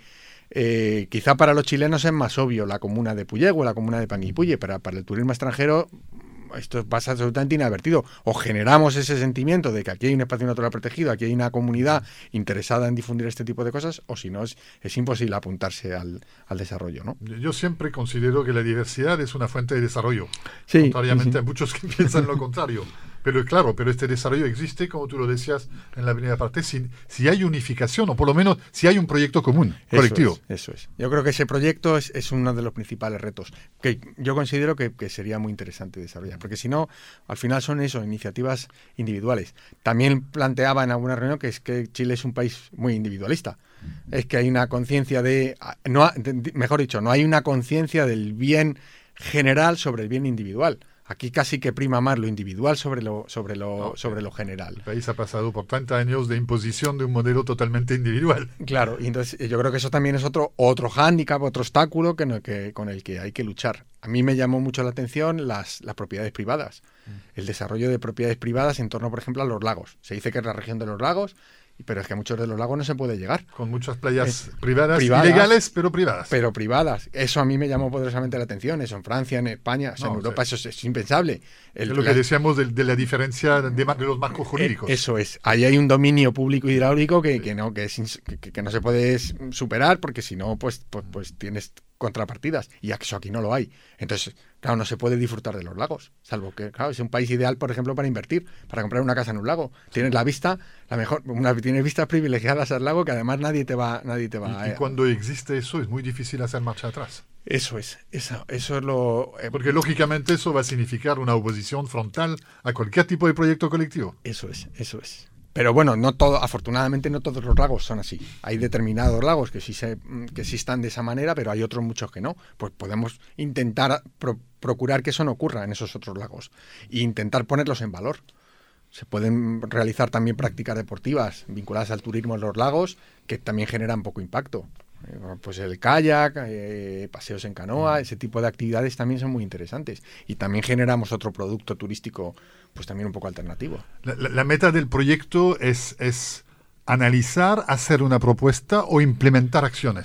Eh, quizá para los chilenos es más obvio la comuna de Puyehue, la comuna de Panguipulli, pero para el turismo extranjero esto pasa absolutamente inadvertido. O generamos ese sentimiento de que aquí hay un espacio natural protegido, aquí hay una comunidad interesada en difundir este tipo de cosas, o si no es, es imposible apuntarse al, al desarrollo, ¿no? Yo siempre considero que la diversidad es una fuente de desarrollo, sí, contrariamente sí. a muchos que piensan lo contrario. Pero claro, pero este desarrollo existe, como tú lo decías en la primera parte, si, si hay unificación, o por lo menos si hay un proyecto común, colectivo. Eso es, eso es. Yo creo que ese proyecto es, es uno de los principales retos, que yo considero que, que sería muy interesante desarrollar, porque si no, al final son eso, iniciativas individuales. También planteaba en alguna reunión que es que Chile es un país muy individualista. Es que hay una conciencia de, no, de, mejor dicho, no hay una conciencia del bien general sobre el bien individual. Aquí casi que prima más lo individual sobre lo sobre lo no, sobre lo general. El país ha pasado por treinta años de imposición de un modelo totalmente individual. Claro, y entonces yo creo que eso también es otro otro hándicap, otro obstáculo que, no, que con el que hay que luchar. A mí me llamó mucho la atención las, las propiedades privadas, mm. el desarrollo de propiedades privadas en torno, por ejemplo, a los lagos. Se dice que es la región de los lagos, pero es que a muchos de los lagos no se puede llegar. Con muchas playas eh, privadas, privadas, ilegales, pero privadas. Pero privadas. Eso a mí me llamó poderosamente la atención. Eso en Francia, en España, o sea, no, en Europa, o sea, eso es, es impensable. El, es lo la, que decíamos de, de la diferencia de, de los marcos jurídicos. Eh, eso es. Ahí hay un dominio público hidráulico que, sí. que, no, que, es, que, que no se puede superar porque si no, pues, pues, pues tienes contrapartidas. Y eso aquí no lo hay. Entonces, claro, no se puede disfrutar de los lagos. Salvo que, claro, es un país ideal, por ejemplo, para invertir, para comprar una casa en un lago. Tienes la vista, la mejor, una, tienes vistas privilegiadas al lago que además nadie te va, nadie te va y, a... Y cuando existe eso, es muy difícil hacer marcha atrás. Eso es, eso, eso es lo... Eh, Porque lógicamente eso va a significar una oposición frontal a cualquier tipo de proyecto colectivo. Eso es, eso es. Pero bueno, no todo, afortunadamente no todos los lagos son así. Hay determinados lagos que sí, se, que sí están de esa manera, pero hay otros muchos que no. Pues podemos intentar pro, procurar que eso no ocurra en esos otros lagos e intentar ponerlos en valor. Se pueden realizar también prácticas deportivas vinculadas al turismo en los lagos que también generan poco impacto. Pues el kayak, eh, paseos en canoa, ese tipo de actividades también son muy interesantes y también generamos otro producto turístico pues también un poco alternativo. La, la, la meta del proyecto es, es analizar, hacer una propuesta o implementar acciones.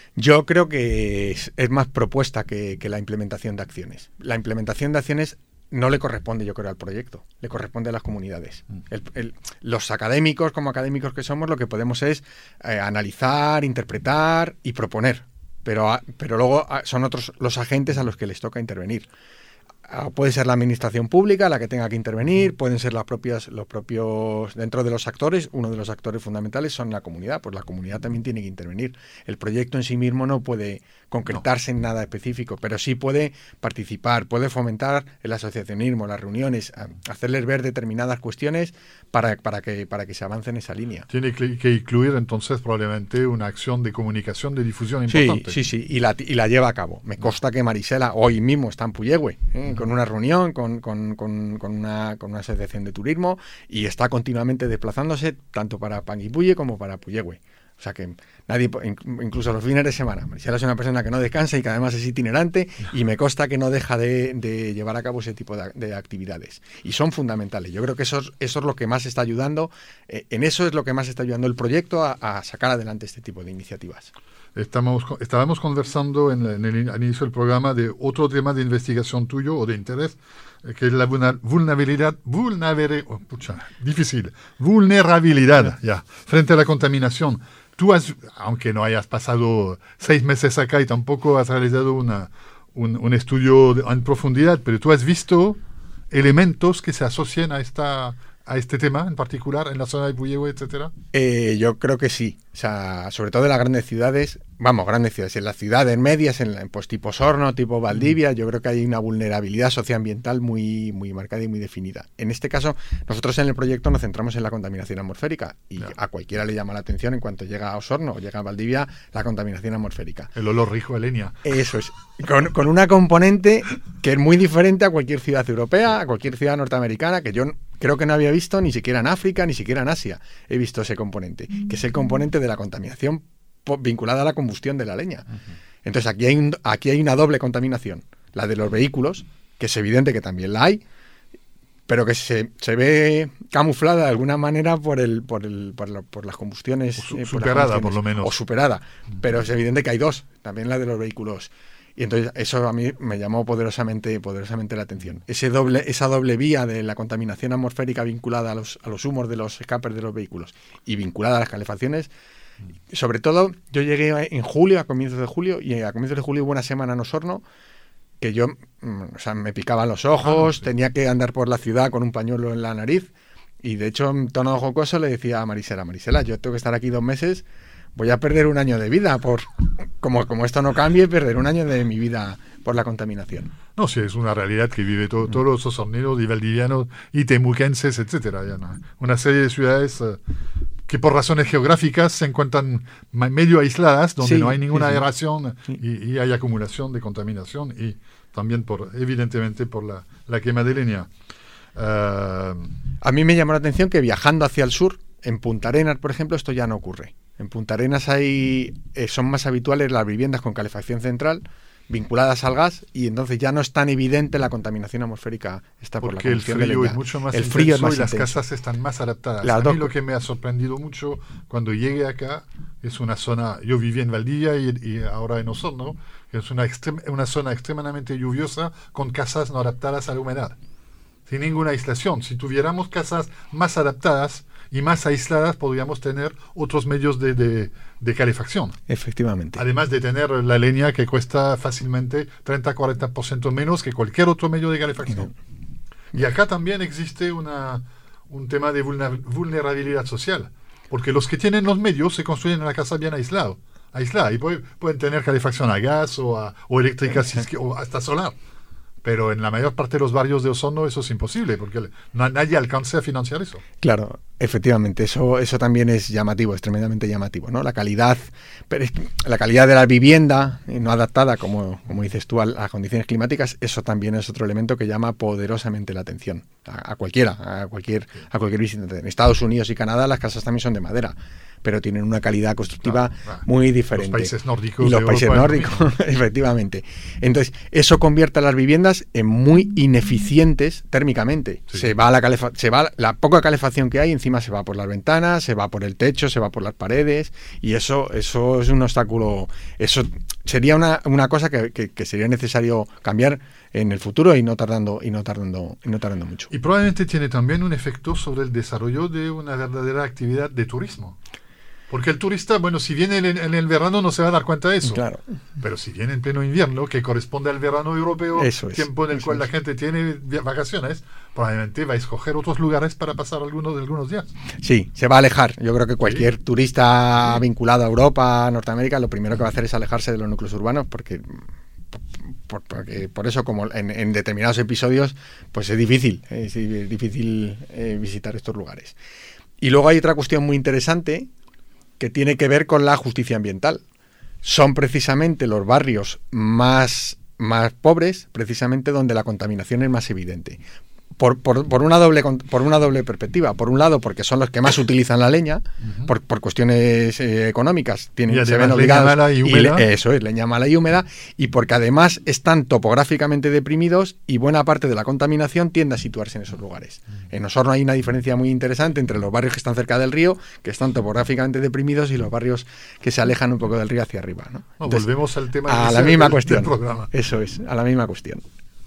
Yo creo que es, es más propuesta que, que la implementación de acciones. La implementación de acciones no le corresponde, yo creo, al proyecto, le corresponde a las comunidades. El, el, los académicos, como académicos que somos, lo que podemos es eh, analizar, interpretar y proponer, pero, pero luego son otros los agentes a los que les toca intervenir. Puede ser la administración pública la que tenga que intervenir, pueden ser las propias, los propios, dentro de los actores, uno de los actores fundamentales son la comunidad, pues la comunidad también tiene que intervenir. El proyecto en sí mismo no puede concretarse en nada específico, pero sí puede participar, puede fomentar el asociacionismo, las reuniones, hacerles ver determinadas cuestiones para, para, que, para que se avance en esa línea. Tiene que incluir entonces probablemente una acción de comunicación, de difusión importante. Sí, sí, sí, y la, y la lleva a cabo. Me consta que Marisela hoy mismo está en Puyehue, ¿eh? con una reunión, con, con, con, con, una, con una asociación de turismo, y está continuamente desplazándose tanto para Panguipulli como para Puyehue. O sea que nadie, incluso los fines de semana. Marisela es una persona que no descansa y que además es itinerante, y me consta que no deja de, de llevar a cabo ese tipo de, de actividades. Y son fundamentales. Yo creo que eso, eso es lo que más está ayudando, eh, en eso es lo que más está ayudando el proyecto a, a sacar adelante este tipo de iniciativas. Estamos, estábamos conversando en, en el al inicio del programa de otro tema de investigación tuyo o de interés, eh, que es la vulnerabilidad, vulnerabilidad, oh, pucha, difícil, vulnerabilidad ya, frente a la contaminación. Tú has, aunque no hayas pasado seis meses acá y tampoco has realizado una, un, un estudio en profundidad, pero tú has visto elementos que se asocian a esta a este tema en particular en la zona de Puyehue, etcétera. Eh, yo creo que sí. O sea, sobre todo en las grandes ciudades, vamos, grandes ciudades, en las ciudades medias, en, en pues tipo Osorno, tipo Valdivia, yo creo que hay una vulnerabilidad socioambiental muy, muy marcada y muy definida. En este caso, nosotros en el proyecto nos centramos en la contaminación atmosférica, y yeah. a cualquiera le llama la atención en cuanto llega a Osorno o llega a Valdivia la contaminación atmosférica. El olor rico de leña. Eso es. Con, con una componente que es muy diferente a cualquier ciudad europea, a cualquier ciudad norteamericana, que yo creo que no había visto ni siquiera en África, ni siquiera en Asia. He visto ese componente, que es el componente de la contaminación vinculada a la combustión de la leña. Uh-huh. Entonces aquí hay, un, aquí hay una doble contaminación. La de los vehículos, que es evidente que también la hay, pero que se, se ve camuflada de alguna manera por el por el por, la, por las combustiones. Su, eh, por superada, las combustiones, por lo menos. O superada. Uh-huh. Pero es evidente que hay dos, también la de los vehículos. Y entonces eso a mí me llamó poderosamente, poderosamente la atención. Ese doble, esa doble vía de la contaminación atmosférica vinculada a los, a los humos de los escapes de los vehículos y vinculada a las calefacciones. Sobre todo, yo llegué en julio, a comienzos de julio, y a comienzos de julio hubo una semana en Osorno que yo, o sea, me picaban los ojos, ah, sí. tenía que andar por la ciudad con un pañuelo en la nariz, y de hecho, en tono jocoso, le decía a Marisela, Marisela, yo tengo que estar aquí dos meses, voy a perder un año de vida, por como, como esto no cambie, perder un año de mi vida por la contaminación. No, sí, es una realidad que vive todo, todos los osorneros y valdivianos y temuquenses, etcétera. Ya, ¿no? Una serie de ciudades eh, que por razones geográficas se encuentran medio aisladas, donde sí, no hay ninguna sí, sí. aeración sí. Y, y hay acumulación de contaminación, y también, por evidentemente, por la, la quema de leña. Uh, A mí me llamó la atención que viajando hacia el sur, en Punta Arenas, por ejemplo, esto ya no ocurre. En Punta Arenas hay, eh, son más habituales las viviendas con calefacción central vinculadas al gas, y entonces ya no es tan evidente la contaminación atmosférica está por la combustión de leña. Porque el frío es mucho más el intenso frío es más y las intenso. casas están más adaptadas. Las a dos... mí lo que me ha sorprendido mucho cuando llegué acá es una zona, yo viví en Valdivia y, y ahora en Osorno, que es una, extrem, una zona extremadamente lluviosa con casas no adaptadas a la humedad, sin ninguna aislación. Si tuviéramos casas más adaptadas y más aisladas, podríamos tener otros medios de, de, de calefacción. Efectivamente. Además de tener la leña que cuesta fácilmente treinta a cuarenta por ciento menos que cualquier otro medio de calefacción. Uh-huh. Y acá también existe una, un tema de vulnerabilidad social, porque los que tienen los medios se construyen una casa bien aislado, aislada, y pueden, pueden tener calefacción a gas o, a, o eléctrica o hasta solar. Pero en la mayor parte de los barrios de Osorno eso es imposible, porque no, nadie alcanza a financiar eso. Claro, efectivamente, eso eso también es llamativo, es tremendamente llamativo, ¿no? La calidad, pero es, la calidad de la vivienda no adaptada, como, como dices tú, a las condiciones climáticas, eso también es otro elemento que llama poderosamente la atención a, a cualquiera, a cualquier, a cualquier visitante. En Estados Unidos y Canadá las casas también son de madera, pero tienen una calidad constructiva claro, claro. muy diferente. Los países nórdicos. Y los países Europa nórdicos, efectivamente. Entonces, eso convierte a las viviendas en muy ineficientes térmicamente. Sí. Se va la calefa- se va la poca calefacción que hay, encima encima se va por las ventanas, se va por el techo, se va por las paredes, y eso eso es un obstáculo. Eso sería una, una cosa que, que, que sería necesario cambiar en el futuro y no tardando y no tardando y no tardando mucho. Y probablemente tiene también un efecto sobre el desarrollo de una verdadera actividad de turismo. Porque el turista, bueno, si viene en, en el verano no se va a dar cuenta de eso. Claro. Pero si viene en pleno invierno, que corresponde al verano europeo, eso es, tiempo en el cual es. la gente tiene vacaciones, probablemente va a escoger otros lugares para pasar algunos, algunos días. Sí, se va a alejar. Yo creo que cualquier sí. turista sí. vinculado a Europa, a Norteamérica, lo primero que va a hacer es alejarse de los núcleos urbanos, porque por, porque, por eso, como en, en determinados episodios, pues es difícil, es difícil eh, visitar estos lugares. Y luego hay otra cuestión muy interesante que tiene que ver con la justicia ambiental. Son precisamente los barrios más, más pobres, precisamente donde la contaminación es más evidente. Por, por, por, una doble, por una doble perspectiva. Por un lado, porque son los que más utilizan la leña, uh-huh. por, por cuestiones eh, económicas, tienen, se ven obligados. Leña mala y húmeda. Y, eso es, leña mala y húmeda, y porque además están topográficamente deprimidos y buena parte de la contaminación tiende a situarse en esos lugares. Uh-huh. En Osorno hay una diferencia muy interesante entre los barrios que están cerca del río, que están topográficamente deprimidos, y los barrios que se alejan un poco del río hacia arriba, ¿no? No, Entonces, volvemos al tema a la misma del, cuestión. Del programa. Eso es, a la misma cuestión.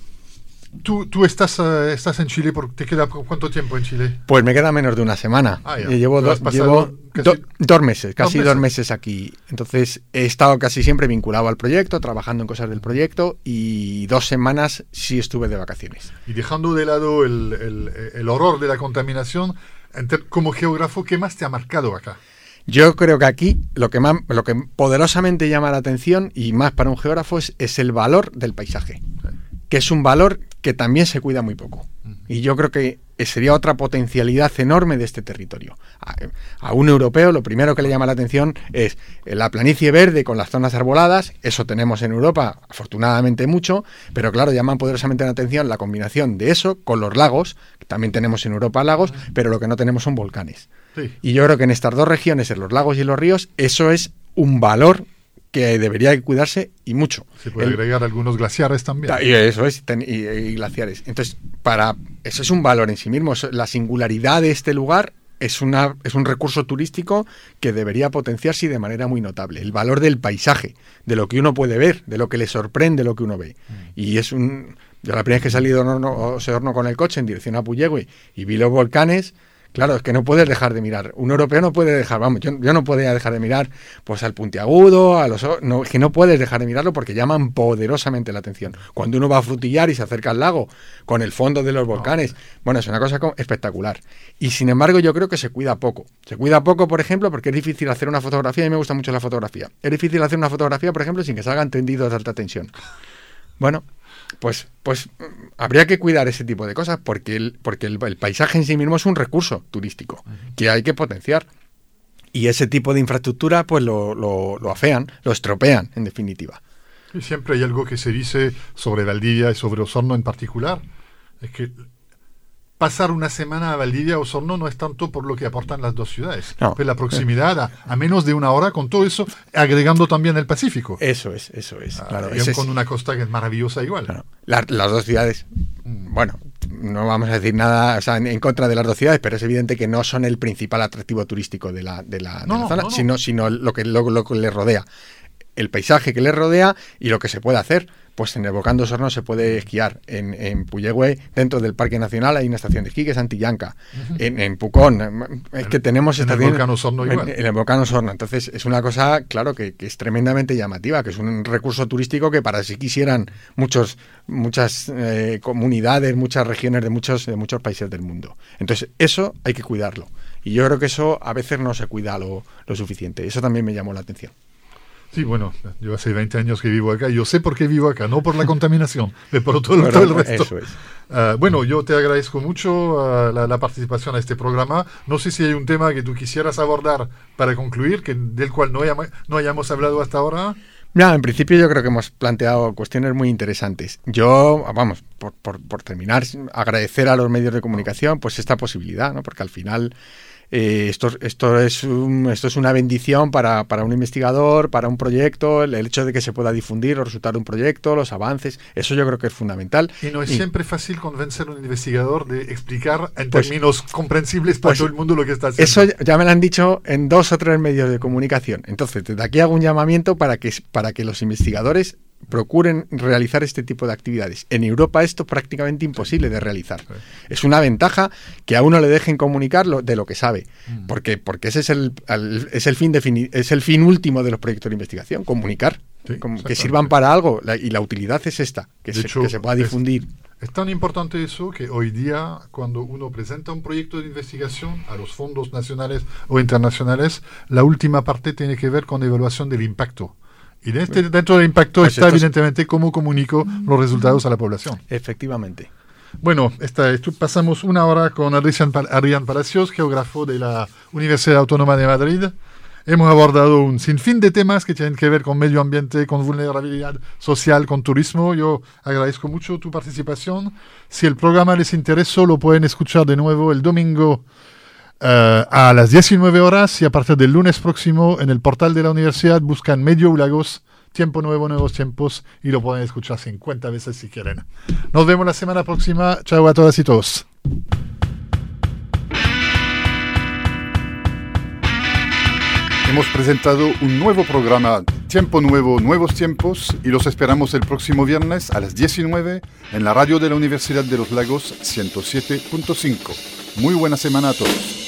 ¿Tú, tú estás, uh, estás en Chile? ¿Te queda cuánto tiempo en Chile? Pues me queda menos de una semana. Ah, ya. Llevo, do, llevo casi, do, dos meses, casi dos meses. dos meses aquí. Entonces he estado casi siempre vinculado al proyecto, trabajando en cosas del proyecto, y dos semanas sí estuve de vacaciones. Y dejando de lado el, el, el horror de la contaminación, como geógrafo, ¿qué más te ha marcado acá? Yo creo que aquí lo que más, lo que poderosamente llama la atención, y más para un geógrafo, es, es el valor del paisaje, sí. que es un valor que también se cuida muy poco. Uh-huh. Y yo creo que sería otra potencialidad enorme de este territorio. A, a un europeo lo primero que le llama la atención es la planicie verde con las zonas arboladas. Eso tenemos en Europa, afortunadamente mucho, pero claro, llaman poderosamente la atención la combinación de eso con los lagos, que también tenemos en Europa lagos, uh-huh. pero lo que no tenemos son volcanes. Sí. Y yo creo que en estas dos regiones, en los lagos y en los ríos, eso es un valor que debería cuidarse, y mucho. Se puede el, agregar algunos glaciares también. Y eso es, ten, y, y glaciares. Entonces, para eso es un valor en sí mismo. La singularidad de este lugar es, una, es un recurso turístico que debería potenciarse de manera muy notable. El valor del paisaje, de lo que uno puede ver, de lo que le sorprende lo que uno ve. Mm. Y es un... Yo la primera vez que he salido de Osorno con el coche en dirección a Puyehue y vi los volcanes... Claro, es que no puedes dejar de mirar. Un europeo no puede dejar, vamos, yo, yo no podía dejar de mirar pues al puntiagudo, a los no, que no puedes dejar de mirarlo porque llaman poderosamente la atención. Cuando uno va a frutillar y se acerca al lago con el fondo de los volcanes, bueno, es una cosa espectacular. Y sin embargo, yo creo que se cuida poco. Se cuida poco, por ejemplo, porque es difícil hacer una fotografía, y me gusta mucho la fotografía. Es difícil hacer una fotografía, por ejemplo, sin que salgan tendidos de alta tensión. Bueno, Pues, pues habría que cuidar ese tipo de cosas porque el, porque el, el paisaje en sí mismo es un recurso turístico uh-huh. que hay que potenciar, y ese tipo de infraestructura pues lo, lo, lo afean, lo estropean en definitiva. Y siempre hay algo que se dice sobre Valdivia y sobre Osorno en particular, es que pasar una semana a Valdivia o Osorno no es tanto por lo que aportan las dos ciudades, no. pues la proximidad a, a menos de una hora, con todo eso, agregando también el Pacífico. Eso es, eso es. Ah, claro, ese con es. Una costa que es maravillosa igual. Claro. La, las dos ciudades, mm. bueno, no vamos a decir nada, o sea, en, en contra de las dos ciudades, pero es evidente que no son el principal atractivo turístico de la, de la, no, de la zona, no, no. sino, sino lo que lo, lo que le rodea. El paisaje que le rodea y lo que se puede hacer. Pues en el volcán de Osorno se puede esquiar. En, en Puyehue, dentro del Parque Nacional, hay una estación de esquí que es Antillanca. Uh-huh. En, en Pucón, es que tenemos... En estación, el volcán Osorno igual. En, en el volcán Osorno. Entonces es una cosa, claro, que, que es tremendamente llamativa, que es un recurso turístico que para si quisieran muchos muchas eh, comunidades, muchas regiones de muchos, de muchos países del mundo. Entonces eso hay que cuidarlo. Y yo creo que eso a veces no se cuida lo, lo suficiente. Eso también me llamó la atención. Sí, bueno, yo hace veinte años que vivo acá, yo sé por qué vivo acá, no por la contaminación, pero por todo, bueno, todo el resto. Eso es. Uh, bueno, yo te agradezco mucho uh, la, la participación a este programa. No sé si hay un tema que tú quisieras abordar para concluir, que del cual no, hayamos, no hayamos hablado hasta ahora. No, en principio yo creo que hemos planteado cuestiones muy interesantes. Yo, vamos, por, por, por terminar, agradecer a los medios de comunicación pues esta posibilidad, ¿no? Porque al final... eh, esto, esto, es un, esto es una bendición para, para un investigador, para un proyecto, el, el hecho de que se pueda difundir los resultados de un proyecto, los avances, eso yo creo que es fundamental. Y no es y, siempre fácil convencer a un investigador de explicar en pues, términos comprensibles para pues, todo el mundo lo que está haciendo. Eso ya me lo han dicho en dos o tres medios de comunicación. Entonces, desde aquí hago un llamamiento para que, para que los investigadores procuren realizar este tipo de actividades. En Europa esto es prácticamente imposible de realizar. Sí. Es una ventaja que a uno le dejen comunicar lo, de lo que sabe, mm. porque, porque ese es el, el, es, el fin defini- es el fin último de los proyectos de investigación, comunicar, sí, que sirvan para algo, la, y la utilidad es esta, que, se, hecho, que se pueda difundir. Es, es tan importante eso que hoy día, cuando uno presenta un proyecto de investigación a los fondos nacionales o internacionales, la última parte tiene que ver con evaluación del impacto. Y de este, dentro del impacto pues está evidentemente cómo comunico los resultados a la población. Efectivamente. Bueno, esta, esto, pasamos una hora con Adrián Palacios, geógrafo de la Universidad Autónoma de Madrid. Hemos abordado un sinfín de temas que tienen que ver con medio ambiente, con vulnerabilidad social, con turismo. Yo agradezco mucho tu participación. Si el programa les interesó, lo pueden escuchar de nuevo el domingo Uh, a las diecinueve horas y a partir del lunes próximo en el portal de la universidad buscan Medio Lagos, Tiempo Nuevo, Nuevos Tiempos y lo pueden escuchar cincuenta veces si quieren. Nos vemos la semana próxima. Chao a todas y todos. Hemos presentado un nuevo programa Tiempo Nuevo, Nuevos Tiempos y los esperamos el próximo viernes a las diecinueve en la radio de la Universidad de los Lagos ciento siete punto cinco. Muy buena semana a todos.